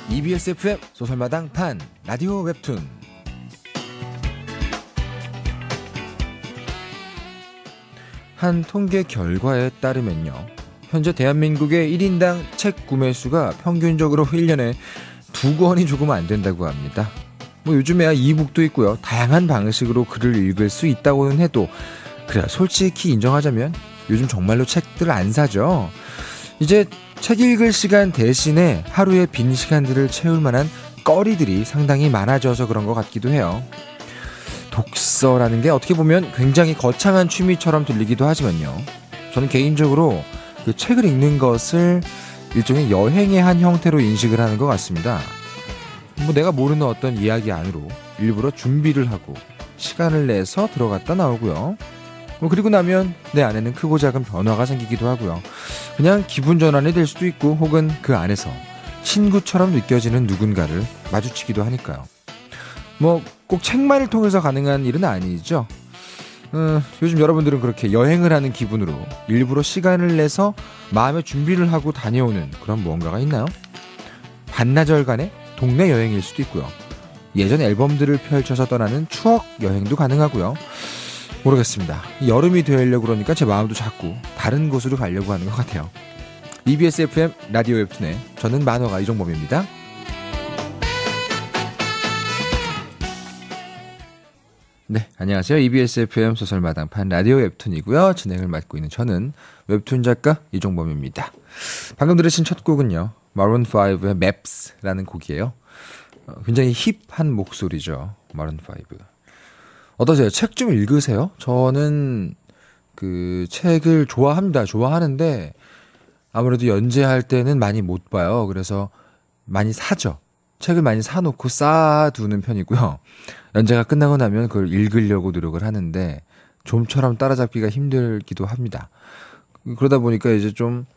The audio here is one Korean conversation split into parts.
EBS FM 소설마당 판 라디오 웹툰. 한 통계 결과에 따르면요, 현재 대한민국의 1인당 책 구매 수가 평균적으로 1년에 2권이 조금 안 된다고 합니다. 요즘에야 이북도 있고요, 다양한 방식으로 글을 읽을 수 있다고는 해도 그래, 솔직히 인정하자면 요즘 정말로 책들을 안 사죠. 이제 책 읽을 시간 대신에 하루의 빈 시간들을 채울 만한 거리들이 상당히 많아져서 그런 것 같기도 해요. 독서라는 게 어떻게 보면 굉장히 거창한 취미처럼 들리기도 하지만요, 저는 개인적으로 그 책을 읽는 것을 일종의 여행의 한 형태로 인식을 하는 것 같습니다. 내가 모르는 어떤 이야기 안으로 일부러 준비를 하고 시간을 내서 들어갔다 나오고요. 그리고 나면 내 안에는 크고 작은 변화가 생기기도 하고요. 그냥 기분 전환이 될 수도 있고, 혹은 그 안에서 친구처럼 느껴지는 누군가를 마주치기도 하니까요. 꼭 책만을 통해서 가능한 일은 아니죠. 요즘 여러분들은 그렇게 여행을 하는 기분으로 일부러 시간을 내서 마음의 준비를 하고 다녀오는 그런 무언가가 있나요? 반나절간의 동네 여행일 수도 있고요. 예전 앨범들을 펼쳐서 떠나는 추억 여행도 가능하고요. 모르겠습니다. 여름이 되려고 그러니까 제 마음도 자꾸 다른 곳으로 가려고 하는 것 같아요. EBS FM 라디오 웹툰에 저는 만화가 이종범입니다. 네, 안녕하세요. EBS FM 소설마당판 라디오 웹툰이고요. 진행을 맡고 있는 저는 웹툰 작가 이종범입니다. 방금 들으신 첫 곡은요, 마룬5의 Maps라는 곡이에요. 굉장히 힙한 목소리죠, 마룬5. 어떠세요? 책 좀 읽으세요? 저는 그 책을 좋아하는데 아무래도 연재할 때는 많이 못 봐요. 그래서 많이 사죠. 책을 많이 사놓고 쌓아두는 편이고요. 연재가 끝나고 나면 그걸 읽으려고 노력을 하는데 좀처럼 따라잡기가 힘들기도 합니다. 그러다 보니까 이제 좀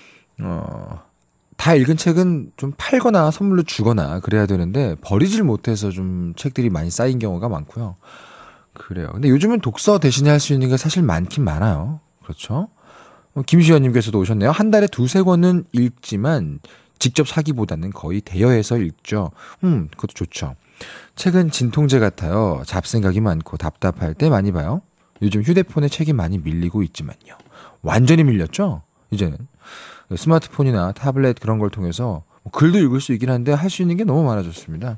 다 읽은 책은 좀 팔거나 선물로 주거나 그래야 되는데 버리질 못해서 좀 책들이 많이 쌓인 경우가 많고요. 그래요. 근데 요즘은 독서 대신에 할 수 있는 게 사실 많긴 많아요. 그렇죠? 김시현님께서도 오셨네요. 한 달에 2-3권은 읽지만 직접 사기보다는 거의 대여해서 읽죠. 그것도 좋죠. 책은 진통제 같아요. 잡생각이 많고 답답할 때 많이 봐요. 요즘 휴대폰에 책이 많이 밀리고 있지만요. 완전히 밀렸죠? 이제는. 스마트폰이나 타블렛 그런 걸 통해서 글도 읽을 수 있긴 한데 할 수 있는 게 너무 많아졌습니다.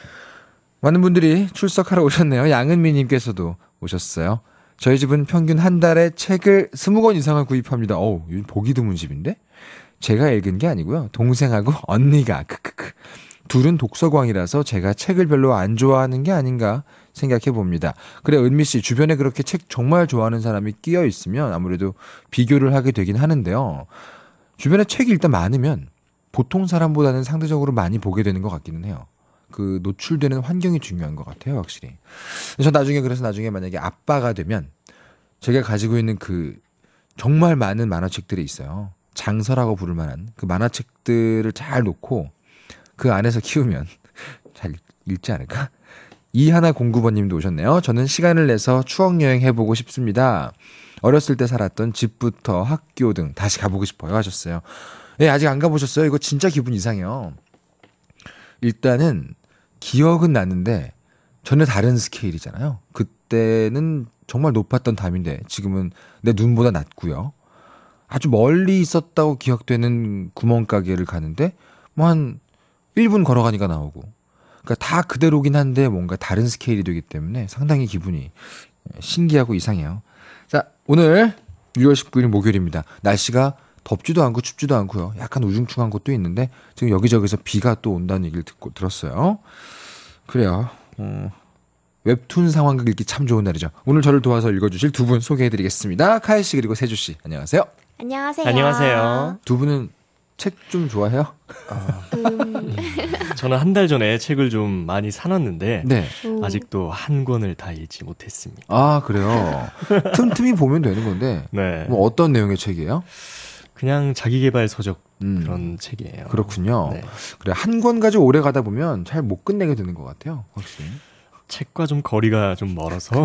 많은 분들이 출석하러 오셨네요. 양은미님께서도 오셨어요. 저희 집은 평균 한 달에 책을 20권 이상을 구입합니다. 요즘 보기 드문 집인데? 제가 읽은 게 아니고요, 동생하고 언니가 둘은 독서광이라서 제가 책을 별로 안 좋아하는 게 아닌가 생각해 봅니다. 그래, 은미씨, 주변에 그렇게 책 정말 좋아하는 사람이 끼어 있으면 아무래도 비교를 하게 되긴 하는데요, 주변에 책이 일단 많으면 보통 사람보다는 상대적으로 많이 보게 되는 것 같기는 해요. 그 노출되는 환경이 중요한 것 같아요, 확실히. 그래서 나중에 만약에 아빠가 되면 제가 가지고 있는 그 정말 많은 만화책들이 있어요. 장서라고 부를 만한 그 만화책들을 잘 놓고 그 안에서 키우면 잘 읽지 않을까? 이하나 09번님도 오셨네요. 저는 시간을 내서 추억여행 해보고 싶습니다. 어렸을 때 살았던 집부터 학교 등 다시 가보고 싶어요 하셨어요. 예, 아직 안 가보셨어요? 이거 진짜 기분 이상해요. 일단은 기억은 나는데 전혀 다른 스케일이잖아요. 그때는 정말 높았던 담인데 지금은 내 눈보다 낮고요. 아주 멀리 있었다고 기억되는 구멍가게를 가는데 한 1분 걸어가니까 나오고, 그러니까 다 그대로긴 한데 뭔가 다른 스케일이 되기 때문에 상당히 기분이 신기하고 이상해요. 자, 오늘 6월 19일 목요일입니다. 날씨가 덥지도 않고 춥지도 않고요. 약간 우중충한 곳도 있는데 지금 여기저기서 비가 또 온다는 얘기를 들었어요. 그래요. 웹툰 상황극 읽기 참 좋은 날이죠. 오늘 저를 도와서 읽어주실 두 분 소개해드리겠습니다. 카일 씨 그리고 세주 씨, 안녕하세요. 안녕하세요. 안녕하세요. 두 분은 책 좀 좋아해요? 저는 한 달 전에 책을 좀 많이 사놨는데 네. 아직도 한 권을 다 읽지 못했습니다. 아, 그래요? 틈틈이 보면 되는 건데 네. 뭐 어떤 내용의 책이에요? 그냥 자기계발 서적 그런 책이에요. 그렇군요. 네. 그래, 한 권 가지고 오래 가다 보면 잘 못 끝내게 되는 것 같아요, 확실히. 책과 좀 거리가 좀 멀어서.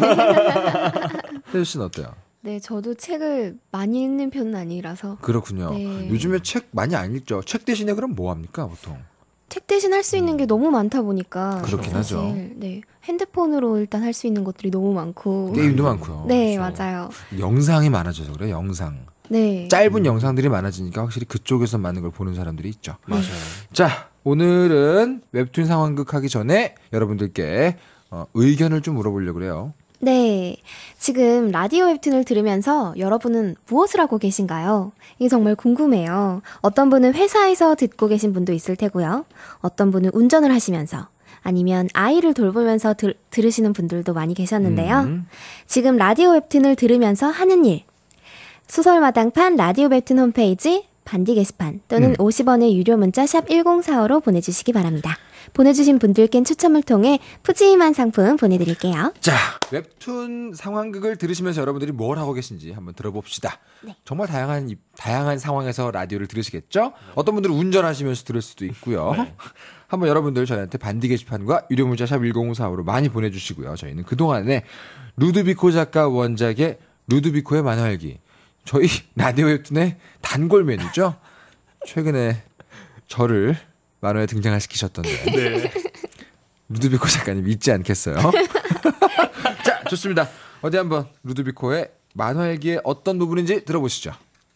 세주 씨는 어때요? 네, 저도 책을 많이 읽는 편은 아니라서. 그렇군요. 네. 요즘에 책 많이 안 읽죠. 책 대신에 그럼 뭐 합니까, 보통? 책 대신 할 수 있는 게 너무 많다 보니까 그렇긴 사실, 하죠. 네, 핸드폰으로 일단 할 수 있는 것들이 너무 많고 게임도 많고요. 네, 그렇죠. 맞아요. 영상이 많아져서 그래요. 영상. 네. 짧은 영상들이 많아지니까 확실히 그쪽에서 많은 걸 보는 사람들이 있죠. 맞아요. 자, 오늘은 웹툰 상황극 하기 전에 여러분들께 의견을 좀 물어보려고 그래요. 네. 지금 라디오 웹툰을 들으면서 여러분은 무엇을 하고 계신가요? 이게 정말 궁금해요. 어떤 분은 회사에서 듣고 계신 분도 있을 테고요. 어떤 분은 운전을 하시면서 아니면 아이를 돌보면서 들으시는 분들도 많이 계셨는데요. 지금 라디오 웹툰을 들으면서 하는 일. 소설마당판 라디오 웹툰 홈페이지 반디 게시판 또는 50원의 유료 문자 샵 1045로 보내주시기 바랍니다. 보내주신 분들께는 추첨을 통해 푸짐한 상품 보내드릴게요. 자, 웹툰 상황극을 들으시면서 여러분들이 뭘 하고 계신지 한번 들어봅시다. 네. 정말 다양한 상황에서 라디오를 들으시겠죠? 어떤 분들은 운전하시면서 들을 수도 있고요. 네. 한번 여러분들 저희한테 반디 게시판과 유료 문자 샵 1045로 많이 보내주시고요. 저희는 그동안에 루드비코 작가 원작의 루드비코의 만화일기, 저희 라디오 웹툰의 단골 메뉴죠. 최근에 저를 만화에 등장을 시키셨던데 네. 루드비코 작가님 잊지 않겠어요. 자, 좋습니다. 어디 한번 루드비코의 만화일기의 어떤 부분인지 들어보시죠.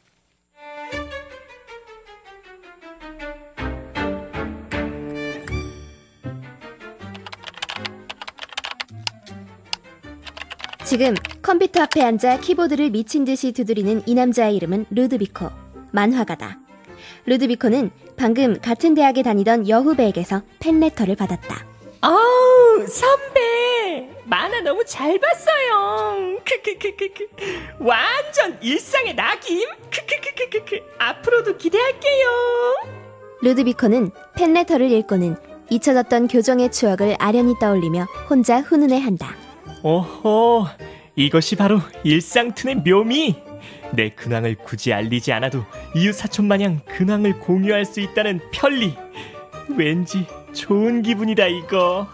지금 컴퓨터 앞에 앉아 키보드를 미친 듯이 두드리는 이 남자의 이름은 루드비코, 만화가다. 루드비코는 방금 같은 대학에 다니던 여후배에게서 팬레터를 받았다. 아우, 선배! 만화 너무 잘 봤어요. 크크크크크. 완전 일상의 낙임. 크크크크크. 앞으로도 기대할게요. 루드비코는 팬레터를 읽고는 잊혀졌던 교정의 추억을 아련히 떠올리며 혼자 훈훈해한다. 오호, 이것이 바로 일상툰의 묘미. 내 근황을 굳이 알리지 않아도 이웃사촌 마냥 근황을 공유할 수 있다는 편리. 왠지 좋은 기분이다 이거.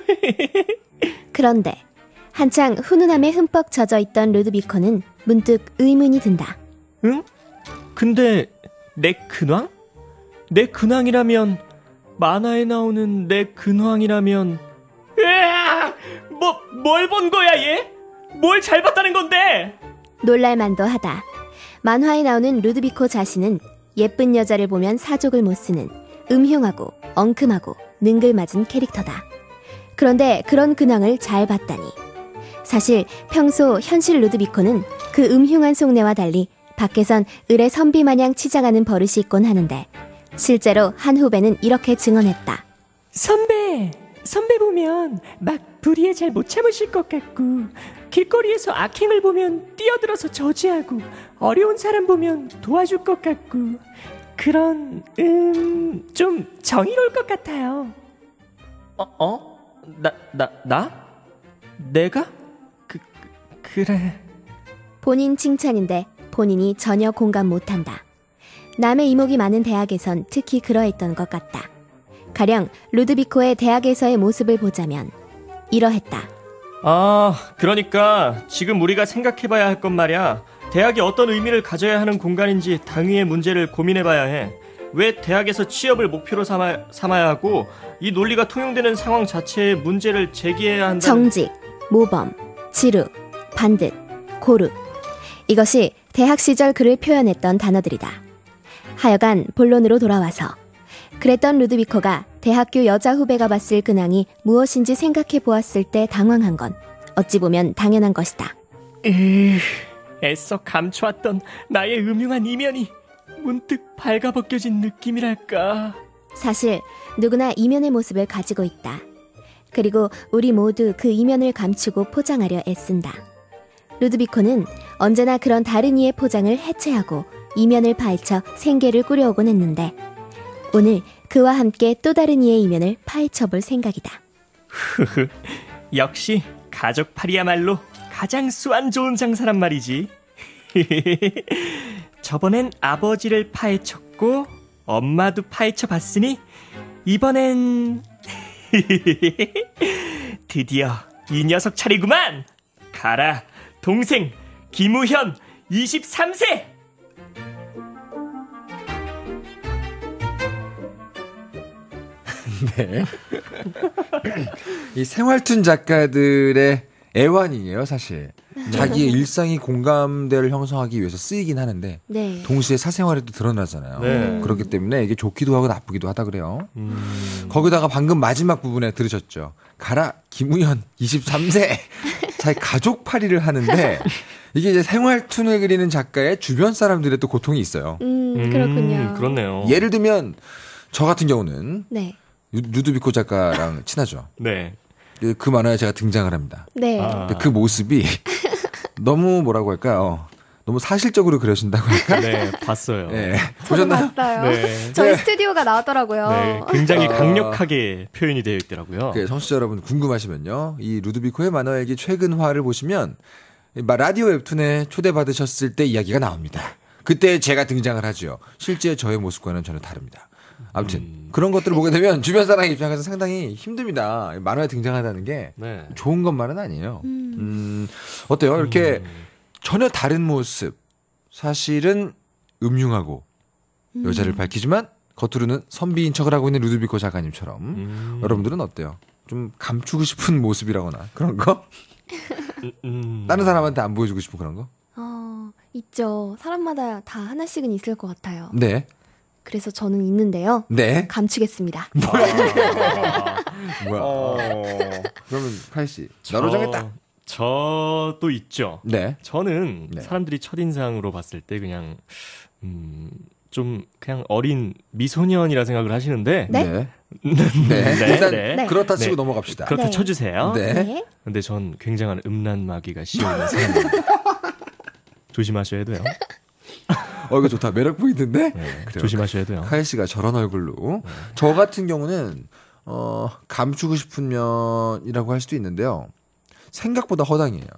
그런데 한창 훈훈함에 흠뻑 젖어있던 루드비코는 문득 의문이 든다. 응? 근데 내 근황? 내 근황이라면, 만화에 나오는 내 근황이라면, 으악! 뭘 본 거야 얘? 뭘 잘 봤다는 건데? 놀랄만도 하다. 만화에 나오는 루드비코 자신은 예쁜 여자를 보면 사족을 못 쓰는 음흉하고 엉큼하고 능글맞은 캐릭터다. 그런데 그런 근황을 잘 봤다니. 사실 평소 현실 루드비코는 그 음흉한 속내와 달리 밖에선 을의 선비마냥 치장하는 버릇이 있곤 하는데, 실제로 한 후배는 이렇게 증언했다. 선배 보면 막 불의에 잘 못 참으실 것 같고, 길거리에서 악행을 보면 뛰어들어서 저지하고, 어려운 사람 보면 도와줄 것 같고, 그런 좀 정의로울 것 같아요. 나? 내가? 그래. 본인 칭찬인데 본인이 전혀 공감 못한다. 남의 이목이 많은 대학에선 특히 그러했던 것 같다. 가령 루드비코의 대학에서의 모습을 보자면 이러했다. 그러니까 지금 우리가 생각해봐야 할 건 말이야. 대학이 어떤 의미를 가져야 하는 공간인지 당위의 문제를 고민해봐야 해. 왜 대학에서 취업을 목표로 삼아야 하고, 이 논리가 통용되는 상황 자체의 문제를 제기해야 한다는... 정직, 모범, 지루, 반듯, 고루. 이것이 대학 시절 그를 표현했던 단어들이다. 하여간 본론으로 돌아와서 그랬던 루드비코가 대학교 여자 후배가 봤을 근황이 무엇인지 생각해 보았을 때 당황한 건 어찌 보면 당연한 것이다. 애써 감춰왔던 나의 음흉한 이면이 문득 발가벗겨진 느낌이랄까. 사실 누구나 이면의 모습을 가지고 있다. 그리고 우리 모두 그 이면을 감추고 포장하려 애쓴다. 루드비코는 언제나 그런 다른 이의 포장을 해체하고 이면을 파헤쳐 생계를 꾸려오곤 했는데, 오늘 그와 함께 또 다른 이의 이면을 파헤쳐볼 생각이다. 역시 가족팔이야말로 가장 수완 좋은 장사란 말이지. 저번엔 아버지를 파헤쳤고 엄마도 파헤쳐봤으니 이번엔 드디어 이 녀석 차례구만. 가라 동생 김우현 23세. 네. 이 생활툰 작가들의 애환이에요, 사실. 자기의 일상이 공감대를 형성하기 위해서 쓰이긴 하는데 네. 동시에 사생활에도 드러나잖아요. 네. 그렇기 때문에 이게 좋기도 하고 나쁘기도 하다 그래요. 거기다가 방금 마지막 부분에 들으셨죠. 가라 김우현 23세 자기 가족팔이를 하는데 이게 이제 생활툰을 그리는 작가의 주변 사람들의 또 고통이 있어요. 그렇군요. 그렇네요. 예를 들면 저 같은 경우는 네. 루드비코 작가랑 친하죠. 네. 그 만화에 제가 등장을 합니다. 네. 아. 근데 그 모습이 너무 뭐라고 할까요? 너무 사실적으로 그려진다고 할까? 네, 봤어요. 네. 저도 보셨나요? 봤어요. 네. 저희 네. 스튜디오가 나왔더라고요. 네, 굉장히 강력하게 표현이 되어 있더라고요. 청취자 여러분 궁금하시면요. 이 루드비코의 만화일기 최근화를 보시면 라디오 웹툰에 초대받으셨을 때 이야기가 나옵니다. 그때 제가 등장을 하죠. 실제 저의 모습과는 전혀 다릅니다. 아무튼 그런 것들을 보게 되면 주변 사람 입장에서 상당히 힘듭니다. 만화에 등장한다는 게 네. 좋은 것만은 아니에요. 어때요? 이렇게 전혀 다른 모습, 사실은 음흉하고 여자를 밝히지만 겉으로는 선비인 척을 하고 있는 루드비코 작가님처럼 여러분들은 어때요? 좀 감추고 싶은 모습이라거나 그런 거? 다른 사람한테 안 보여주고 싶은 그런 거? 있죠. 사람마다 다 하나씩은 있을 것 같아요. 네. 그래서 저는 있는데요. 네. 감추겠습니다. 뭐야? 그러면 카이 씨, 너로 정했다. 저도 있죠. 네. 저는 네. 사람들이 첫인상으로 봤을 때 그냥 좀 그냥 어린 미소년이라 생각을 하시는데 네? 네. 네, 일단 네. 그렇다 치고 네. 넘어갑시다. 그렇다 네. 쳐주세요. 네. 근데 전 굉장한 음란마귀가 씌어있는 사람입니다. 조심하셔야 돼요. 이거 좋다. 매력 포인트인데? 네, 그래요. 조심하셔야 돼요. 카이 씨가 저런 얼굴로. 저 같은 경우는, 감추고 싶은 면이라고 할 수도 있는데요. 생각보다 허당이에요.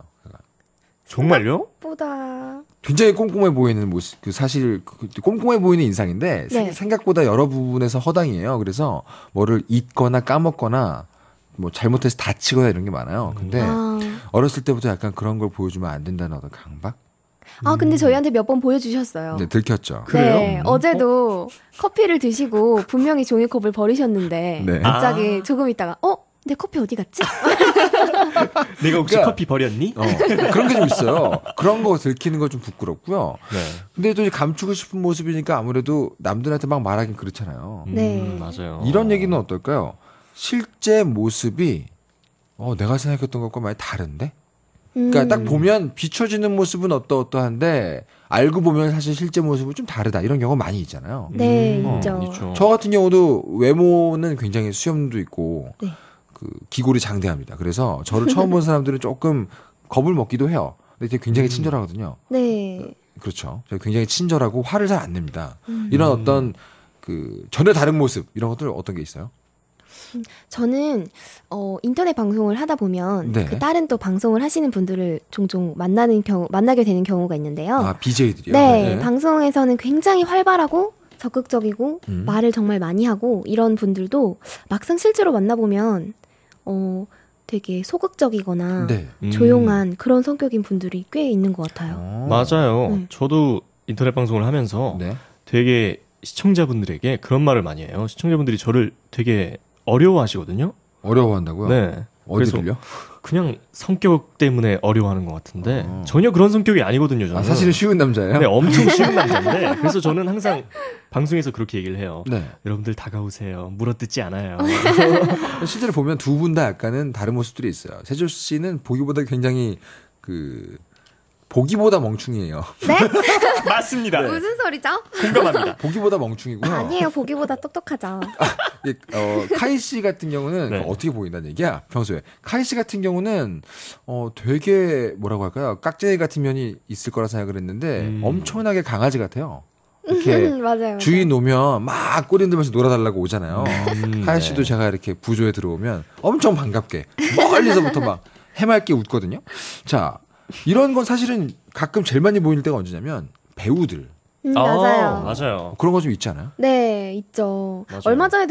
정말요? 보다. 굉장히 꼼꼼해 보이는 모습, 사실, 꼼꼼해 보이는 인상인데, 네. 생각보다 여러 부분에서 허당이에요. 그래서 뭐를 잊거나 까먹거나, 뭐 잘못해서 다치거나 이런 게 많아요. 근데 어렸을 때부터 약간 그런 걸 보여주면 안 된다는 어떤 강박? 근데 저희한테 몇 번 보여주셨어요. 네, 들켰죠. 네, 어제도 커피를 드시고 분명히 종이컵을 버리셨는데 네. 갑자기 조금 있다가 내 커피 어디 갔지? 내가 혹시 그러니까- 커피 버렸니? 그런 게 좀 있어요. 그런 거 들키는 거 좀 부끄럽고요. 네. 근데 또 이제 감추고 싶은 모습이니까 아무래도 남들한테 막 말하긴 그렇잖아요. 네. 맞아요. 이런 얘기는 어떨까요? 실제 모습이 내가 생각했던 것과 많이 다른데? 그러니까 딱 보면 비춰지는 모습은 어떠한데 알고 보면 사실 실제 모습은 좀 다르다. 이런 경우가 많이 있잖아요. 네, 있죠. 있죠. 저 같은 경우도 외모는 굉장히 수염도 있고 네. 그 기골이 장대합니다. 그래서 저를 처음 본 사람들은 조금 겁을 먹기도 해요. 근데 되게 굉장히 친절하거든요. 네. 그렇죠. 제가 굉장히 친절하고 화를 잘 안 냅니다. 이런 어떤 전혀 다른 모습 이런 것들 어떤 게 있어요? 저는 인터넷 방송을 하다 보면 네. 그 다른 또 방송을 하시는 분들을 종종 만나게 되는 경우가 있는데요. BJ들이요? 네, 방송에서는 굉장히 활발하고 적극적이고 음. 말을 정말 많이 하고 이런 분들도 막상 실제로 만나보면 되게 소극적이거나 네. 조용한 그런 성격인 분들이 꽤 있는 것 같아요. 맞아요. 네. 저도 인터넷 방송을 하면서 네. 되게 시청자분들에게 그런 말을 많이 해요. 시청자분들이 저를 되게 어려워하시거든요. 어려워한다고요? 네. 어디를요? 그냥 성격 때문에 어려워하는 것 같은데 전혀 그런 성격이 아니거든요. 저는. 사실은 쉬운 남자예요? 네, 엄청 쉬운 남자인데 그래서 저는 항상 방송에서 그렇게 얘기를 해요. 네. 여러분들 다가오세요. 물어뜯지 않아요. 실제로 보면 두 분 다 약간은 다른 모습들이 있어요. 세조 씨는 보기보다 굉장히 보기보다 멍충이에요. 네? 맞습니다. 무슨 소리죠? 공감합니다. 보기보다 멍충이고요. 아니에요. 보기보다 똑똑하죠. 카이 씨 같은 경우는 네. 어떻게 보인다는 얘기야? 평소에. 카이 씨 같은 경우는 되게 뭐라고 할까요? 깍쟁이 같은 면이 있을 거라 생각을 했는데 엄청나게 강아지 같아요. 이렇게 맞아요. 주인 오면 막 꼬리 흔들면서 놀아달라고 오잖아요. 카이 씨도 네. 제가 이렇게 부조에 들어오면 엄청 반갑게 멀리서부터 막 해맑게 웃거든요. 자, 이런 건 사실은 가끔 제일 많이 보일 때가 언제냐면 배우들. 맞아요. 맞아요. 그런 거 좀 있지 않아요? 네, 있죠. 맞아요. 얼마 전에도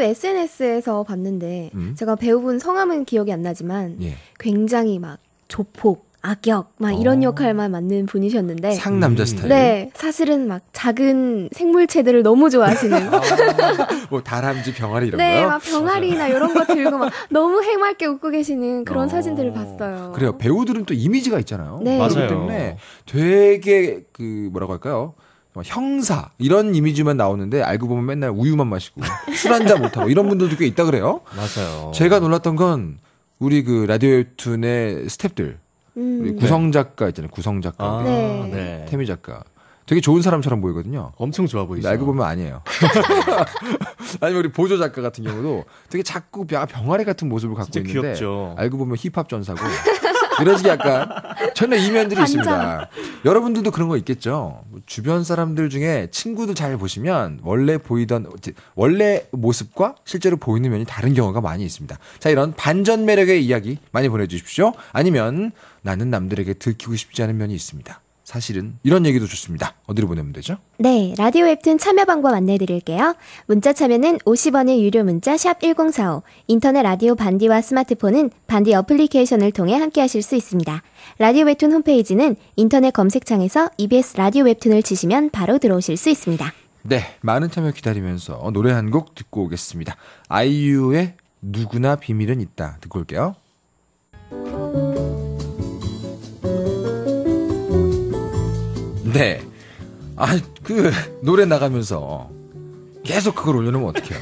SNS에서 봤는데 제가 배우분 성함은 기억이 안 나지만 예. 굉장히 막 조폭, 악역 막 이런 역할만 맡는 분이셨는데 상남자 스타일. 네, 사실은 막 작은 생물체들을 너무 좋아하시는. 뭐 다람쥐, 병아리 이런 네, 거요? 막 병아리나 이런 거 들고 막 너무 해맑게 웃고 계시는 그런 사진들을 봤어요. 그래요. 배우들은 또 이미지가 있잖아요. 네. 그렇기 맞아요. 때문에 되게 그 뭐라고 할까요? 형사 이런 이미지만 나오는데 알고 보면 맨날 우유만 마시고 술 한잔 못하고 이런 분들도 꽤 있다 그래요. 맞아요. 제가 놀랐던 건 우리 그 라디오 웹툰의 스탭들, 우리 구성 작가 있잖아요. 구성 작가, 아, 네. 네. 태미 작가. 되게 좋은 사람처럼 보이거든요. 엄청 좋아 보이죠. 근데 알고 보면 아니에요. 아니면 우리 보조 작가 같은 경우도 되게 자꾸 병아리 같은 모습을 갖고 진짜 있는데 귀엽죠. 알고 보면 힙합 전사고 이런 식의 약간 전혀 이면들이 있습니다. 여러분들도 그런 거 있겠죠. 주변 사람들 중에 친구들 잘 보시면 원래 모습과 실제로 보이는 면이 다른 경우가 많이 있습니다. 자, 이런 반전 매력의 이야기 많이 보내주십시오. 아니면 나는 남들에게 들키고 싶지 않은 면이 있습니다. 사실은 이런 얘기도 좋습니다. 어디로 보내면 되죠? 네, 라디오 웹툰 참여 방법 안내해드릴게요. 문자 참여는 50원의 유료 문자 샵 1045, 인터넷 라디오 반디와 스마트폰은 반디 어플리케이션을 통해 함께하실 수 있습니다. 라디오 웹툰 홈페이지는 인터넷 검색창에서 EBS 라디오 웹툰을 치시면 바로 들어오실 수 있습니다. 네, 많은 참여 기다리면서 노래 한 곡 듣고 오겠습니다. 아이유의 누구나 비밀은 있다 듣고 올게요. 네. 노래 나가면서 계속 그걸 올려놓으면 어떡해요.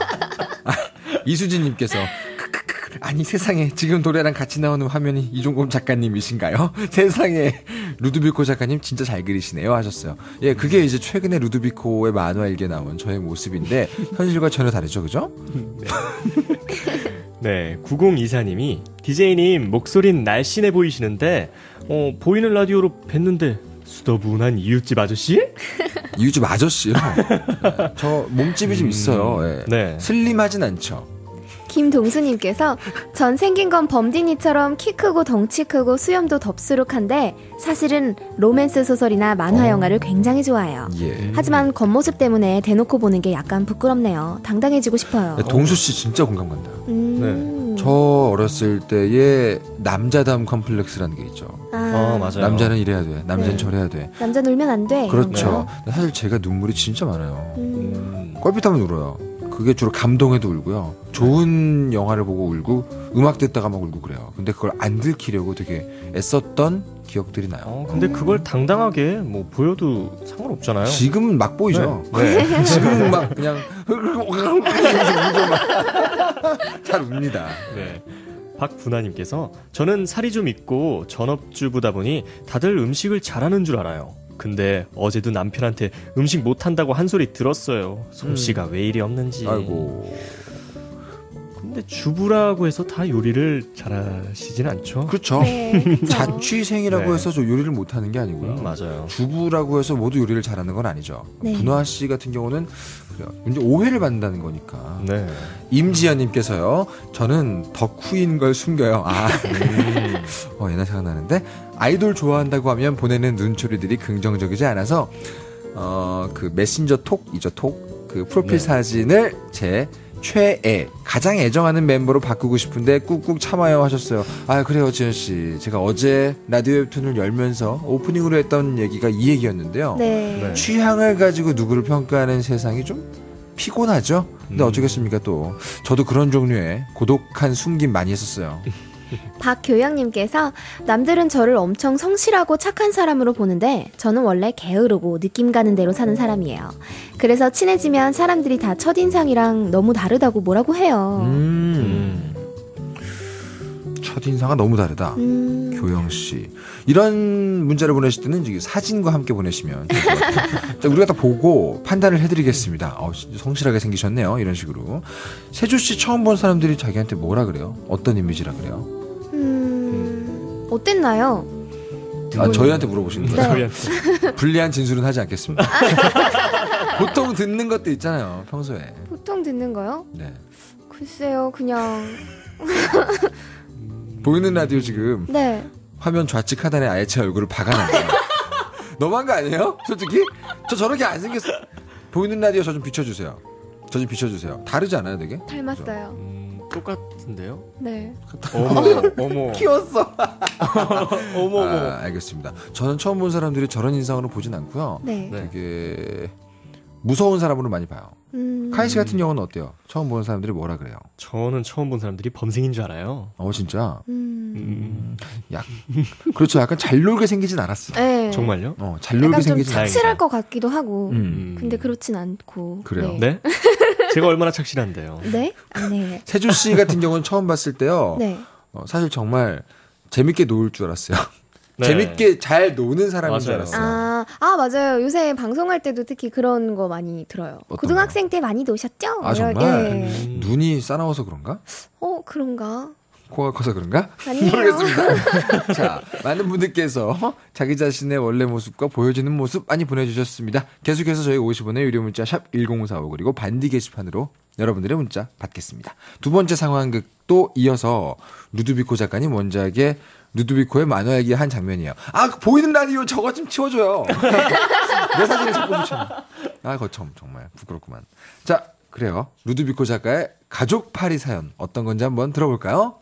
이수진님께서, 아니 세상에 지금 노래랑 같이 나오는 화면이 이종범 작가님이신가요? 세상에 루드비코 작가님 진짜 잘 그리시네요 하셨어요. 예, 그게 이제 최근에 루드비코의 만화 일기에 나온 저의 모습인데 현실과 전혀 다르죠, 그죠? 네, 9024님이 DJ님 목소린 날씬해 보이시는데 보이는 라디오로 뵀는데 수더분한 이웃집 아저씨? 이웃집 아저씨요. 저 몸집이 좀 있어요. 예. 네. 슬림하진 않죠. 김동수님께서 전 생긴 건 범디니처럼 키 크고 덩치 크고 수염도 덥수룩한데 사실은 로맨스 소설이나 만화 영화를 굉장히 좋아해요. 예. 하지만 겉모습 때문에 대놓고 보는 게 약간 부끄럽네요. 당당해지고 싶어요. 동수 씨 진짜 공감 간다. 네. 저 어렸을 때의 남자다움 컴플렉스라는 게 있죠. 맞아요. 남자는 이래야 돼. 남자는 네. 저래야 돼. 남자 놀면 안 돼. 그렇죠. 사실 제가 눈물이 진짜 많아요. 음. 껄핏하면 울어요. 그게 주로 감동에도 울고요. 좋은 영화를 보고 울고 음악 듣다가 막 울고 그래요. 근데 그걸 안 들키려고 되게 애썼던 기억들이 나요. 근데 그걸 당당하게 뭐 보여도 상관없잖아요. 지금은 막 보이죠. 네. 지금은 막 그냥 잘 웁니다. 네. 박분아님께서 저는 살이 좀 있고 전업주부다 보니 다들 음식을 잘하는 줄 알아요. 근데 어제도 남편한테 음식 못한다고 한 소리 들었어요. 솜씨가 왜 이리 없는지. 아이고. 근데 주부라고 해서 다 요리를 잘하시진 않죠? 그렇죠. 네, 그쵸. 자취생이라고 네. 해서 저 요리를 못하는 게 아니고요. 맞아요. 주부라고 해서 모두 요리를 잘하는 건 아니죠. 네. 분화 씨 같은 경우는 그래요. 이제 오해를 받는다는 거니까. 네. 임지연님께서요. 저는 덕후인 걸 숨겨요. 옛날 생각나는데 아이돌 좋아한다고 하면 보내는 눈초리들이 긍정적이지 않아서 그 메신저 톡이죠. 톡. 그 프로필 네. 사진을 제 최애 가장 애정하는 멤버로 바꾸고 싶은데 꾹꾹 참아요 하셨어요. 아 그래요 지연 씨. 제가 어제 라디오 웹툰을 열면서 오프닝으로 했던 얘기가 이 얘기였는데요. 네. 네. 취향을 가지고 누구를 평가하는 세상이 좀 피곤하죠. 근데 어쩌겠습니까 또. 저도 그런 종류의 고독한 숨김 많이 했었어요. 박교영님께서 남들은 저를 엄청 성실하고 착한 사람으로 보는데 저는 원래 게으르고 느낌 가는 대로 사는 사람이에요. 그래서 친해지면 사람들이 다 첫인상이랑 너무 다르다고 뭐라고 해요. 첫인상은 너무 다르다. 교영 씨. 이런 문자를 보내실 때는 이제 사진과 함께 보내시면 될 것 같아요. 자, 우리가 다 보고 판단을 해드리겠습니다. 진짜 성실하게 생기셨네요. 이런 식으로. 세주 씨 처음 본 사람들이 자기한테 뭐라 그래요? 어떤 이미지라 그래요? 어땠나요? 저희한테 물어보시는 거예요? 저희한테. 불리한 진술은 하지 않겠습니다. 보통 듣는 것도 있잖아요. 평소에. 보통 듣는 거요? 네. 글쎄요, 그냥. 보이는 라디오 지금 네. 화면 좌측 하단에 아예 제 얼굴을 박아놨네요. 너무한 거 아니에요? 솔직히? 저 저렇게 안 생겼어. 보이는 라디오 저 좀 비춰주세요. 저 좀 비춰주세요. 다르지 않아요 되게? 닮았어요. 똑같은데요? 네. 어머. 키웠어. 어머. 알겠습니다. 저는 처음 본 사람들이 저런 인상으로 보진 않고요. 네. 되게 무서운 사람으로 많이 봐요. 카이 씨 같은 경우는 어때요? 처음 보는 사람들이 뭐라 그래요? 저는 처음 본 사람들이 범생인 줄 알아요. 진짜? 약 그렇죠. 약간 잘 놀게 생기진 않았어. 네. 정말요? 잘 놀게 약간 좀 생기진 않았어. 착실할 것 같기도 하고. 음. 근데 그렇진 않고. 그래요? 네? 제가 얼마나 착실한데요. 네? 네. 세주 씨 같은 경우는 처음 봤을 때요. 네. 사실 정말 재밌게 놀 줄 알았어요. 네. 재밌게 잘 노는 사람인 줄 맞아요. 알았어요. 맞아요. 요새 방송할 때도 특히 그런 거 많이 들어요. 어떤 고등학생 때 많이 노셨죠? 정말? 예. 눈이 싸나워서 그런가? 그런가? 코가 커서 그런가? 아니에요. 모르겠습니다. 자, 많은 분들께서 자기 자신의 원래 모습과 보여지는 모습 많이 보내주셨습니다. 계속해서 저희 50원의 유료 문자 샵 1045 그리고 반디 게시판으로 여러분들의 문자 받겠습니다. 두 번째 상황극도 이어서 루드비코 작가님 원작의 루드비코의 만화 얘기 한 장면이에요. 보이는 라디오 저거 좀 치워줘요. 내 사진을 자꾸 붙여. 거참 정말 부끄럽구만. 자, 그래요. 루드비코 작가의 가족파리 사연 어떤 건지 한번 들어볼까요?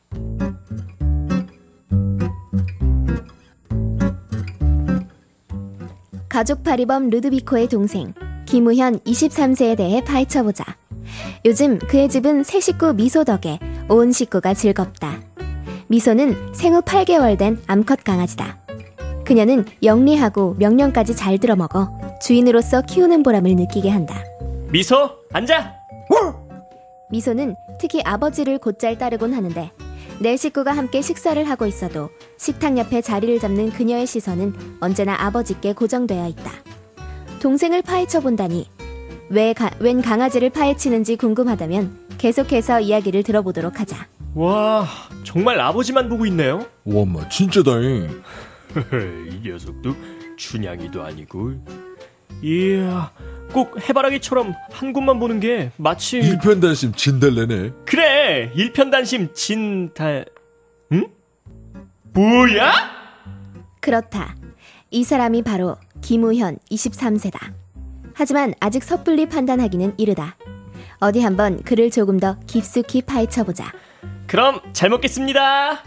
가족파리범 루드비코의 동생 김우현 23세에 대해 파헤쳐보자. 요즘 그의 집은 새 식구 미소 덕에 온 식구가 즐겁다. 미소는 생후 8개월 된 암컷 강아지다. 그녀는 영리하고 명령까지 잘 들어먹어 주인으로서 키우는 보람을 느끼게 한다. 미소, 앉아! 미소는 특히 아버지를 곧잘 따르곤 하는데 내 식구가 함께 식사를 하고 있어도 식탁 옆에 자리를 잡는 그녀의 시선은 언제나 아버지께 고정되어 있다. 동생을 파헤쳐본다니 웬 강아지를 파헤치는지 궁금하다면 계속해서 이야기를 들어보도록 하자. 와, 정말 아버지만 보고 있네요. 와, 엄마 진짜 다행. 이 녀석도 춘향이도 아니고. 이야, 꼭 해바라기처럼 한 곳만 보는 게 마치 일편단심 진달래네. 그래, 일편단심 진달... 응? 뭐야? 그렇다. 이 사람이 바로 김우현 23세다. 하지만 아직 섣불리 판단하기는 이르다. 어디 한번 그를 조금 더 깊숙이 파헤쳐보자. 그럼 잘 먹겠습니다.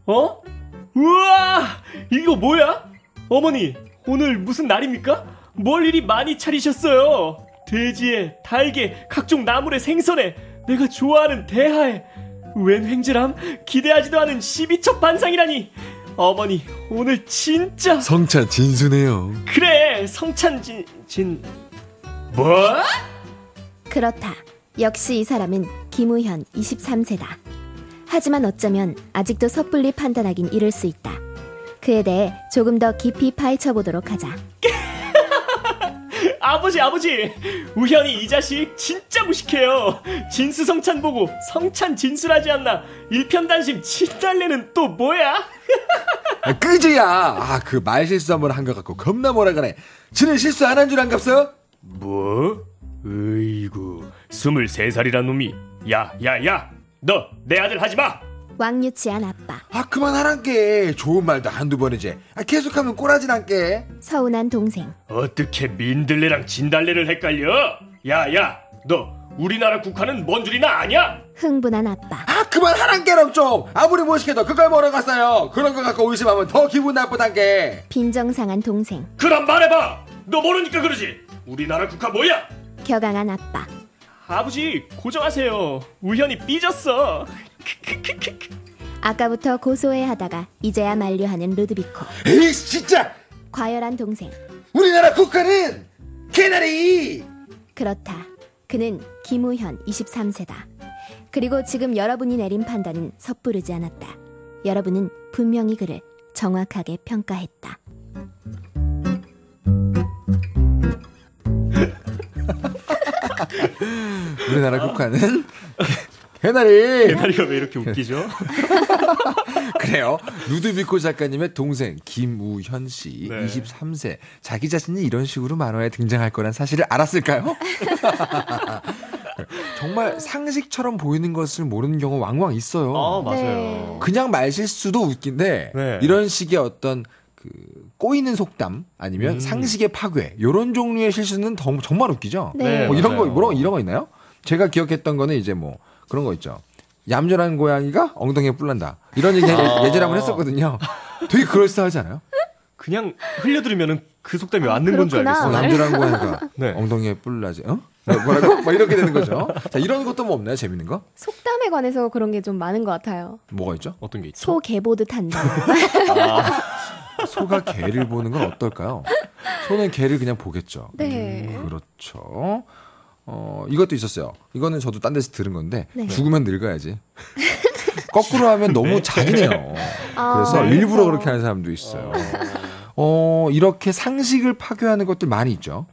우와, 이거 뭐야? 어머니, 오늘 무슨 날입니까? 뭘 이리 많이 차리셨어요? 돼지에, 닭에, 각종 나물에, 생선에, 내가 좋아하는 대하에, 웬 횡재람? 기대하지도 않은 12첩 반상이라니. 어머니, 오늘 진짜 성찬 진수네요. 그래, 성찬 뭐? 그렇다. 역시 이 사람은 김우현 23세다. 하지만 어쩌면 아직도 섣불리 판단하긴 이를 수 있다. 그에 대해 조금 더 깊이 파헤쳐보도록 하자. 아버지, 우현이 이 자식 진짜 무식해요. 진수성찬 보고 성찬 진수라지 않나. 일편단심 진달래는 또 뭐야? 끄지야. 그 말실수 한번 한 것 같고 겁나 뭐라 그래. 지는 실수 안 한 줄 안 갚어? 뭐? 으이구, 23살이란 놈이. 야, 너 내 아들 하지마. 왕유치한 아빠. 그만하란께. 좋은 말도 한두 번이지. 계속하면 꼬라진 않게. 서운한 동생. 어떻게 민들레랑 진달래를 헷갈려? 야, 너 우리나라 국화는 뭔 줄이나 아냐? 흥분한 아빠. 그만하란께럼 좀. 아무리 못 시켜도 그걸 먹어갔어요. 그런 거 갖고 의심하면 더 기분 나쁘단께. 빈정상한 동생. 그럼 말해봐. 너 모르니까 그러지. 우리나라 국화 뭐야? 격앙한 아빠. 아버지, 고정하세요. 우현이 삐졌어. 아까부터 고소해하다가 이제야 만류하는 루드비코. 에이 진짜. 과열한 동생. 우리나라 국화는 개나리. 그렇다. 그는 김우현 23세다. 그리고 지금 여러분이 내린 판단은 섣부르지 않았다. 여러분은 분명히 그를 정확하게 평가했다. 우리나라 국화는 개나리. 개나리가 왜 이렇게 웃기죠? 그래요. 루드비코 작가님의 동생 김우현 씨, 네. 23세. 자기 자신이 이런 식으로 만화에 등장할 거란 사실을 알았을까요? 정말 상식처럼 보이는 것을 모르는 경우 왕왕 있어요. 맞아요. 네. 그냥 말실수도 웃긴데 네. 이런 식의 어떤 꼬이는 속담 아니면 상식의 파괴 이런 종류의 실수는 정말 웃기죠. 네. 이런 거 맞아요. 이런 거 있나요? 제가 기억했던 거는 이제 뭐 그런 거 있죠. 얌전한 고양이가 엉덩이에 뿔난다. 이런 얘기 예전에 한번 했었거든요. 되게 그럴싸하지 않아요? 그냥 흘려들으면은 그 속담이 맞는 건 줄 그렇구나. 알겠어요. 얌전한 고양이가 네. 엉덩이에 뿔나지. 뭐라고? 막 이렇게 되는 거죠. 자, 이런 것도 뭐 없나요? 재밌는 거? 속담에 관해서 그런 게 좀 많은 것 같아요. 뭐가 있죠? 어떤 게 있죠? 소 개 보듯 한다. 소가 개를 보는 건 어떨까요? 소는 개를 그냥 보겠죠. 네. 그렇죠. 이것도 있었어요. 이거는 저도 딴 데서 들은 건데 네. 죽으면 늙어야지. 거꾸로 하면 너무 잔인해요. 그래서 일부러 그렇게 하는 사람도 있어요. 이렇게 상식을 파괴하는 것들 많이 있죠.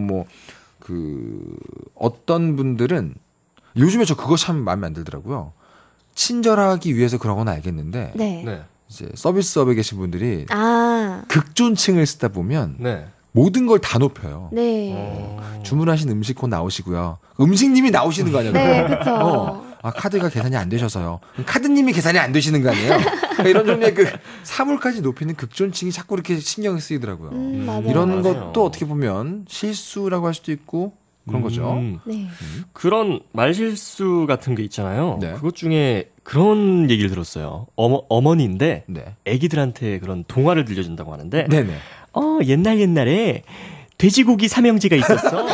어떤 분들은 요즘에 저 그거 참 마음에 안 들더라고요. 친절하기 위해서 그런 건 알겠는데 네. 네. 이제 서비스업에 계신 분들이 아, 극존칭을 쓰다 보면 네. 모든 걸 다 높여요. 네. 주문하신 음식 곧 나오시고요. 음식님이 나오시는 거 아니에요? 네, 그쵸. 카드가 계산이 안 되셔서요. 카드님이 계산이 안 되시는 거 아니에요? 그러니까 이런 종류의 그 사물까지 높이는 극존칭이 자꾸 이렇게 신경이 쓰이더라고요. 맞아요. 이런 맞아요. 것도 어떻게 보면 실수라고 할 수도 있고 그런 거죠. 네. 그런 말실수 같은 게 있잖아요. 네. 그것 중에 그런 얘기를 들었어요. 어머니인데 네. 애기들한테 그런 동화를 들려준다고 하는데 네네. 옛날에 돼지고기 삼형제가 있었어.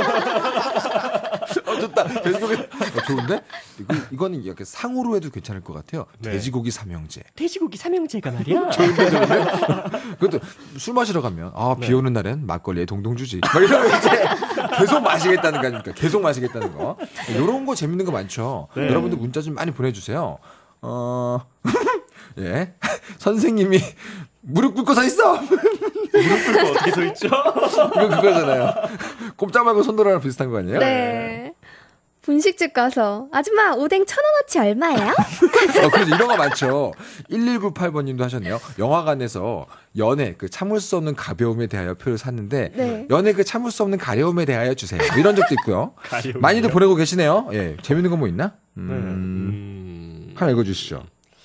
좋다. 돼지고기 좋은데? 이거는 이렇게 상호로 해도 괜찮을 것 같아요. 네. 돼지고기 삼형제. 돼지고기 삼형제가 말이야. 그것도 술 마시러 가면 비 오는 날엔 막걸리에 동동 주지. 막 이러면 이제 계속 마시겠다는 거 아닙니까? 계속 마시겠다는 거. 이런 거 재밌는 거 많죠. 네. 여러분들 문자 좀 많이 보내주세요. 예. 선생님이 무릎 꿇고 서 있어. 무릎 꿇고 어떻게 서 있죠? 이거 그거잖아요. 꼼짝 말고 손 돌아랑 비슷한 거 아니에요? 네. 분식집 가서 아줌마 오뎅 1,000원어치 얼마예요? 그래서 이런 거 많죠. 1198번님도 하셨네요. 영화관에서 연애 그 참을 수 없는 가벼움에 대하여 표를 샀는데 네. 연애 그 참을 수 없는 가려움에 대하여 주세요. 이런 적도 있고요. 가려움이요? 많이들 보내고 계시네요. 예, 재밌는 거 뭐 있나? 하나 읽어주시죠.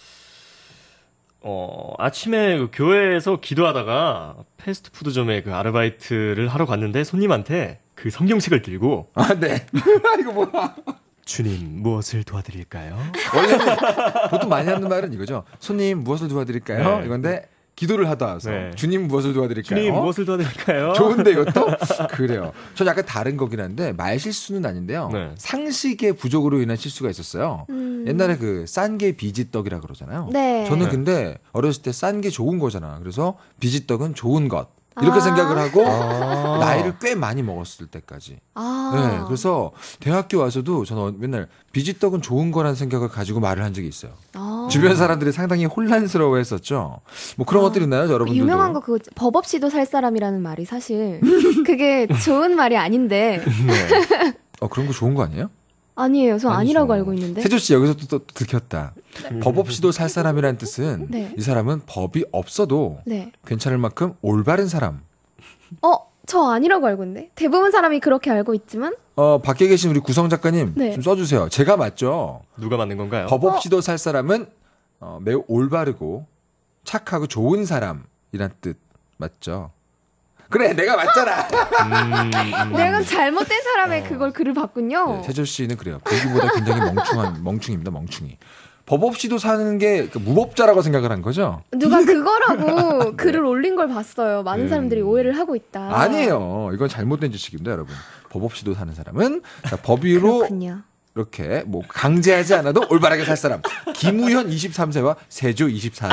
아침에 그 교회에서 기도하다가 패스트푸드점에 그 아르바이트를 하러 갔는데 손님한테 그 성경책을 들고 네. 이거 뭐야? 주님 무엇을 도와드릴까요? 원래는 보통 많이 하는 말은 이거죠. 손님 무엇을 도와드릴까요? 네. 이건데 기도를 하다 와서 네. 주님 무엇을 도와드릴까요? 주님 무엇을 도와드릴까요? 좋은데 이것도? 그래요. 전 약간 다른 거긴 한데 말 실수는 아닌데요. 네. 상식의 부족으로 인한 실수가 있었어요. 옛날에 그 싼 게 비지떡이라 그러잖아요. 네. 저는 네. 근데 어렸을 때 싼 게 좋은 거잖아. 그래서 비지떡은 좋은 것. 이렇게 생각을 하고 나이를 꽤 많이 먹었을 때까지. 네, 그래서 대학교 와서도 저는 맨날 비지떡은 좋은 거라는 생각을 가지고 말을 한 적이 있어요. 주변 사람들이 상당히 혼란스러워했었죠. 뭐 그런 것들 있나요, 여러분들도? 유명한 거 그거 법 없이도 살 사람이라는 말이 사실 그게 좋은 말이 아닌데 네. 그런 거 좋은 거 아니에요? 아니에요. 저 아니라고 아니죠. 알고 있는데. 세조 씨 여기서 또 들켰다. 법 없이도 살 사람이라는 뜻은 네. 이 사람은 법이 없어도 네. 괜찮을 만큼 올바른 사람. 저 아니라고 알고 있는데. 대부분 사람이 그렇게 알고 있지만. 밖에 계신 우리 구성 작가님 네. 좀 써주세요. 제가 맞죠? 누가 만든 건가요? 법 없이도 살 사람은 매우 올바르고 착하고 좋은 사람이란 뜻 맞죠? 그래, 내가 맞잖아. 내가 잘못된 사람의 그걸 글을 봤군요. 네, 세조 씨는 그래요. 보기보다 굉장히 멍충입니다. 멍충이. 법 없이도 사는 게 무법자라고 생각을 한 거죠? 누가 그거라고 글을 올린 걸 봤어요. 많은 사람들이 오해를 하고 있다. 아니에요. 이건 잘못된 지식입니다, 여러분. 법 없이도 사는 사람은 법 위로 그렇군요. 이렇게 뭐 강제하지 않아도 올바르게 살 사람. 김우현 23세와 세조 24세.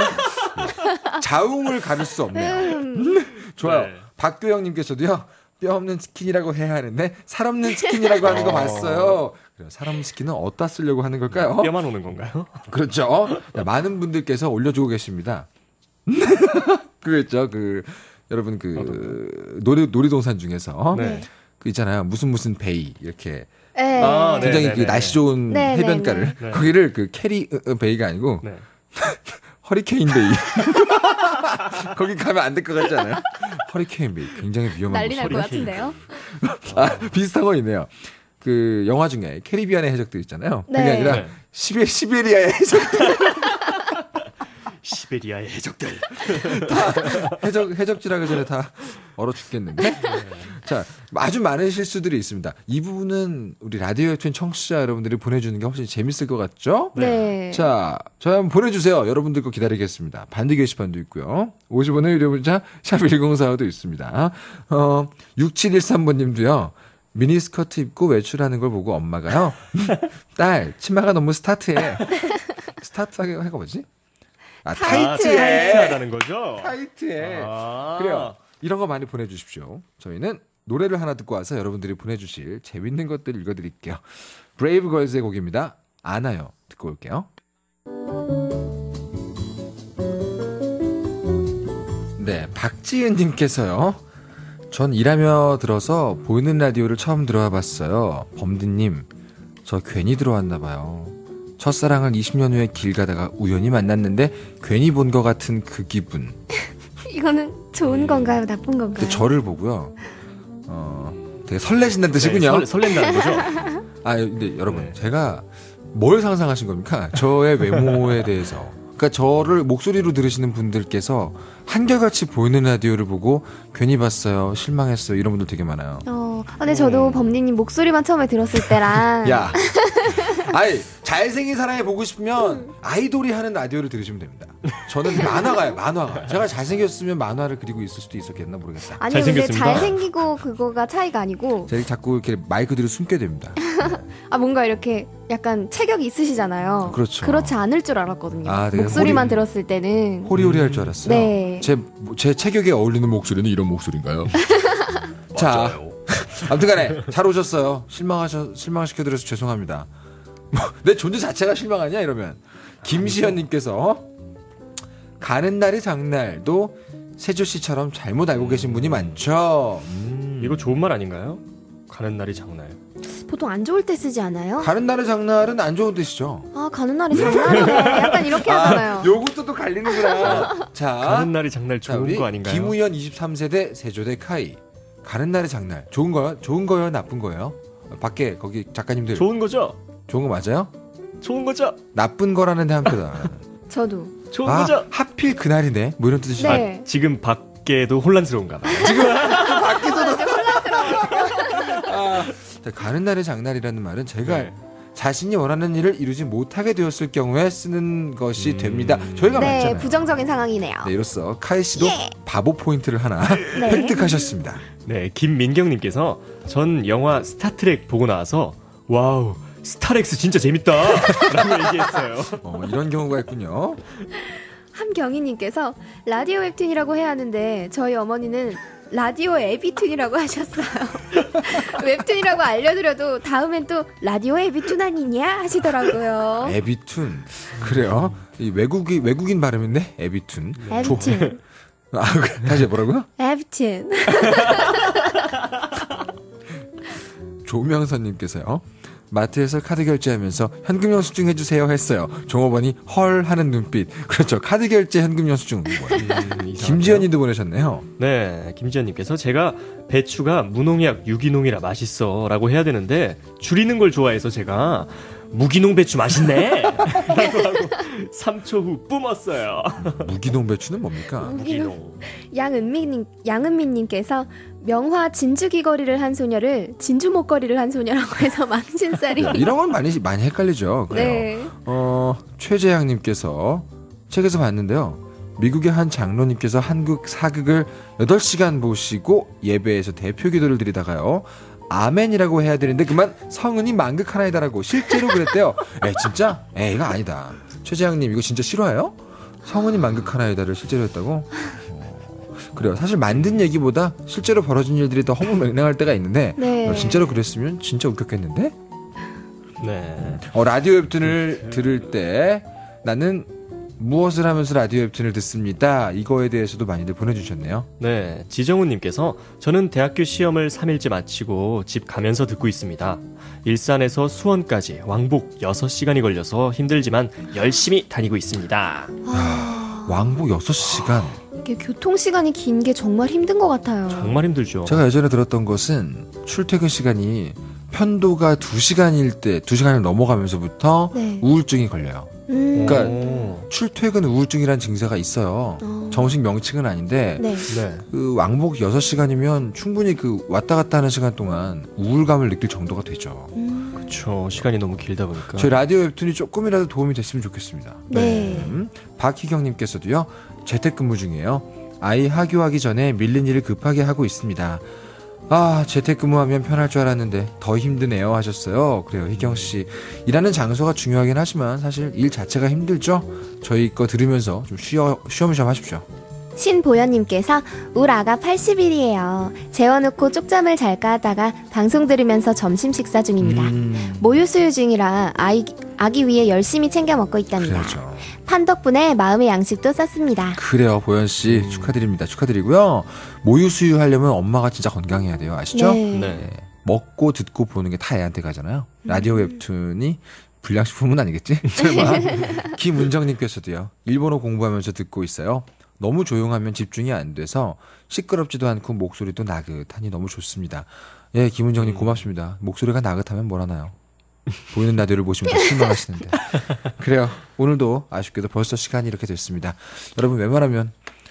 자웅을 가릴 수 없네요. 좋아요. 네. 박교영님께서도요. 뼈 없는 치킨이라고 해야 하는데 살 없는 치킨이라고 하는 거 봤어요. 그래요. 사람 치킨은 어디다 쓰려고 하는 걸까요? 뼈만 오는 건가요? 그렇죠. 많은 분들께서 올려주고 계십니다. 그랬죠. 여러분 놀이동산 중에서 네. 그 있잖아요. 무슨 베이 이렇게 네. 아, 네. 굉장히 그 날씨 좋은 네, 해변가를 네. 거기를 그 캐리 베이가 아니고 네. 허리케인 베이. 거기 가면 안 될 것 같지 않아요? 허리케인 베이 굉장히 위험한 난리 날 것 곳이에요. 같은데요. 비슷한 거 있네요. 그 영화 중에 캐리비안의 해적들 있잖아요. 그게 네. 아니라 네. 시베리아의 해적들. 시베리아의 해적들. 해적질하기 전에 다 얼어 죽겠는데. 자, 아주 많은 실수들이 있습니다. 이 부분은 우리 라디오 웹툰 청취자 여러분들이 보내주는 게 훨씬 재밌을 것 같죠? 네. 자, 저희 한번 보내주세요. 여러분들 거 기다리겠습니다. 반디 게시판도 있고요. 50원의 유료 문자 샵 1045도 있습니다. 6713번님도요. 미니스커트 입고 외출하는 걸 보고 엄마가요. 딸, 치마가 너무 스타트해. 스타트하게 해가 뭐지? 타이트하다는 거죠? 타이트해. 그래요. 이런 거 많이 보내주십시오. 저희는 노래를 하나 듣고 와서 여러분들이 보내주실 재밌는 것들 읽어드릴게요. 브레이브걸스의 곡입니다. 안아요. 듣고 올게요. 네, 박지은님께서요. 전 일하며 들어서 보이는 라디오를 처음 들어와 봤어요. 범디님, 저 괜히 들어왔나 봐요. 첫사랑을 20년 후에 길 가다가 우연히 만났는데 괜히 본 것 같은 그 기분. 이거는 좋은 건가요? 나쁜 건가요? 저를 보고요. 되게 설레신다는 뜻이군요. 네, 설렌다는 거죠? 근데 여러분, 제가 뭘 상상하신 겁니까? 저의 외모에 대해서. 그러니까 저를 목소리로 들으시는 분들께서 한결같이 보이는 라디오를 보고 괜히 봤어요, 실망했어요, 이런 분들 되게 많아요. 근데 저도 범디님 목소리만 처음에 들었을 때랑 야, 잘생긴 사람이 보고 싶으면 아이돌이 하는 라디오를 들으시면 됩니다. 저는 만화가요. 제가 잘생겼으면 만화를 그리고 있을 수도 있었겠나 모르겠어요. 아니, 근데 잘생기고 그거가 차이가 아니고 제가 자꾸 이렇게 마이크 뒤로 숨게 됩니다. 뭔가 이렇게 약간 체격이 있으시잖아요. 그렇죠. 그렇지 않을 줄 알았거든요. 목소리만 들었을 때는 호리호리할 줄 알았어요. 네. 제 체격에 어울리는 목소리는 이런 목소리인가요? 자, 아무튼간에 잘 오셨어요. 실망시켜드려서 죄송합니다. 내 존재 자체가 실망하냐 이러면. 김시현님께서 가는 날이 장날도 세조 씨처럼 잘못 알고 계신 분이 많죠. 이거 좋은 말 아닌가요? 가는 날이 장날. 보통 안 좋을 때 쓰지 않아요? 가는 날의 장날은 안 좋은 뜻이죠. 가는 날이 장날이네. 약간 이렇게 하잖아요. 요것도 또 갈리는구나. 자, 가는 날이 장날 좋은 거 아닌가요? 김우현 23세대 세조대 카이. 가는 날의 장날. 좋은 거요? 나쁜 거예요? 밖에 거기 작가님들. 좋은 거죠? 좋은 거 맞아요? 좋은 거죠? 나쁜 거라는데 한 표다. 저도. 좋은 거죠? 하필 그날이네. 뭐 이런 뜻이죠. 네. 지금 밖에도 혼란스러운가 봐요. 지금 밖에서도 혼란스러워. 가는 날의 장날이라는 말은 제가 자신이 원하는 일을 이루지 못하게 되었을 경우에 쓰는 것이 됩니다. 저희가 맞잖아요. 부정적인 상황이네요. 네, 이로써 카이 씨도 바보 포인트를 하나 네. 획득하셨습니다. 네, 김민경님께서 전 영화 스타트랙 보고 나와서 와우, 스타렉스 진짜 재밌다 라고 얘기했어요. 이런 경우가 있군요. 함경희님께서 라디오 웹툰이라고 해야 하는데 저희 어머니는 라디오 에비툰이라고 하셨어요. 웹툰이라고 알려드려도 다음엔 또 라디오 에비툰 아니냐 하시더라고요. 에비툰. 그래요. 이 외국인 발음인데 에비툰. 에비툰. 다시 뭐라고요? 에비툰. 조명선님께서요. 마트에서 카드 결제하면서 현금 영수증 해주세요 했어요. 종업원이 헐 하는 눈빛. 그렇죠. 카드 결제 현금 영수증. 김지연님도 보내셨네요. 네, 김지연님께서 제가 배추가 무농약 유기농이라 맛있어 라고 해야 되는데 줄이는 걸 좋아해서 제가 무기농 배추 맛있네 라고 하고 3초 후 뿜었어요. 무기농 배추는 뭡니까? 무기농. 양은미님께서 명화 진주 귀걸이를 한 소녀를 진주 목걸이를 한 소녀라고 해서 망신살이. 이런 건 많이 헷갈리죠. 그래요. 네. 최재양님께서 책에서 봤는데요. 미국의 한 장로님께서 한국 사극을 8시간 보시고 예배에서 대표 기도를 드리다가요. 아멘이라고 해야 되는데 그만 성은이 만극하나이다라고 실제로 그랬대요. 진짜? 이거 아니다. 최재양님 이거 진짜 실화예요? 성은이 만극하나이다를 실제로 했다고? 그래요. 사실 만든 얘기보다 실제로 벌어진 일들이 더 허무맹랑할 때가 있는데 진짜로 그랬으면 진짜 웃겼겠는데? 네. 라디오 웹툰을 들을 때 나는 무엇을 하면서 라디오 웹툰을 듣습니다. 이거에 대해서도 많이들 보내주셨네요. 네, 지정훈님께서 저는 대학교 시험을 3일째 마치고 집 가면서 듣고 있습니다. 일산에서 수원까지 왕복 6시간이 걸려서 힘들지만 열심히 다니고 있습니다. 왕복 6시간. 이게 교통시간이 긴 게 정말 힘든 것 같아요. 정말 힘들죠. 제가 예전에 들었던 것은 출퇴근 시간이 편도가 2시간일 때 2시간을 넘어가면서부터 우울증이 걸려요. 그러니까 출퇴근 우울증이라는 증세가 있어요. 정식 명칭은 아닌데 네. 네. 그 왕복 6시간이면 충분히 그 왔다 갔다 하는 시간 동안 우울감을 느낄 정도가 되죠. 그렇죠. 시간이 너무 길다 보니까. 저희 라디오 웹툰이 조금이라도 도움이 됐으면 좋겠습니다. 네. 박희경님께서도요. 재택근무 중이에요. 아이 하교하기 전에 밀린 일을 급하게 하고 있습니다. 아, 재택근무하면 편할 줄 알았는데 더 힘드네요 하셨어요. 그래요, 희경씨. 일하는 장소가 중요하긴 하지만 사실 일 자체가 힘들죠. 저희 거 들으면서 좀 쉬엄쉬엄 하십시오. 신보현님께서 울 아가 80일이에요. 재워놓고 쪽잠을 잘까 하다가 방송 들으면서 점심 식사 중입니다. 모유 수유 중이라 아기 위해 열심히 챙겨 먹고 있답니다. 그래야죠. 판 덕분에 마음의 양식도 썼습니다. 그래요, 보현씨. 축하드립니다. 축하드리고요. 모유 수유하려면 엄마가 진짜 건강해야 돼요. 아시죠? 네. 네. 먹고 듣고 보는 게 다 애한테 가잖아요. 라디오 웹툰이 불량식품은 아니겠지? 설마. 김은정님께서도요. 일본어 공부하면서 듣고 있어요. 너무 조용하면 집중이 안 돼서 시끄럽지도 않고 목소리도 나긋하니 너무 좋습니다. 예, 김은정님 고맙습니다. 목소리가 나긋하면 뭘 하나요? 보이는 라디오를 보시면 더 실망하시는데. 그래요. 오늘도 아쉽게도 벌써 시간이 이렇게 됐습니다. 여러분 웬만하면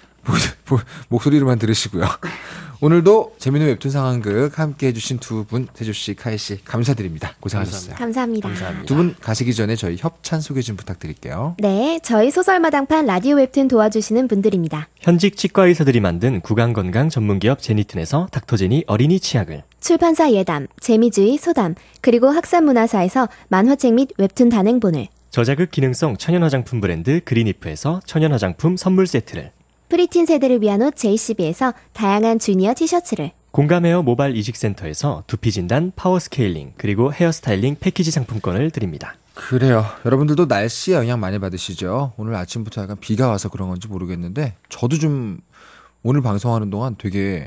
목소리로만 들으시고요. 오늘도 재미있는 웹툰 상황극 함께 해주신 두 분, 세조씨, 카이씨 감사드립니다. 고생하셨어요. 감사합니다. 두 분 가시기 전에 저희 협찬 소개 좀 부탁드릴게요. 네, 저희 소설마당판 라디오 웹툰 도와주시는 분들입니다. 현직 치과 의사들이 만든 구강건강 전문기업 제니튼에서 닥터제니 어린이 치약을, 출판사 예담, 재미주의 소담, 그리고 학산문화사에서 만화책 및 웹툰 단행본을, 저자극 기능성 천연 화장품 브랜드 그린이프에서 천연 화장품 선물 세트를, 프리틴 세대를 위한 옷 JCB에서 다양한 주니어 티셔츠를, 공감헤어 모바일 이식센터에서 두피 진단 파워 스케일링 그리고 헤어 스타일링 패키지 상품권을 드립니다. 그래요. 여러분들도 날씨에 영향 많이 받으시죠? 오늘 아침부터 약간 비가 와서 그런 건지 모르겠는데 저도 좀 오늘 방송하는 동안 되게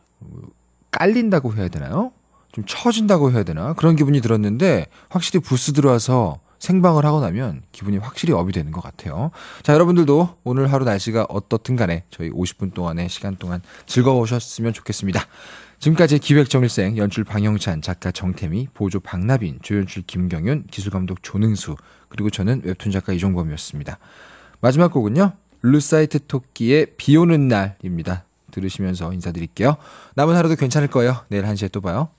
깔린다고 해야 되나요? 좀 처진다고 해야 되나? 그런 기분이 들었는데 확실히 부스 들어와서 생방을 하고 나면 기분이 확실히 업이 되는 것 같아요. 자, 여러분들도 오늘 하루 날씨가 어떻든 간에 저희 50분 동안의 시간 동안 즐거우셨으면 좋겠습니다. 지금까지 기획정일생, 연출 방영찬, 작가 정태미, 보조 박나빈, 조연출 김경윤, 기술감독 조능수, 그리고 저는 웹툰 작가 이종범이었습니다. 마지막 곡은요, 루사이트 토끼의 비오는 날입니다. 들으시면서 인사드릴게요. 남은 하루도 괜찮을 거예요. 내일 1시에 또 봐요.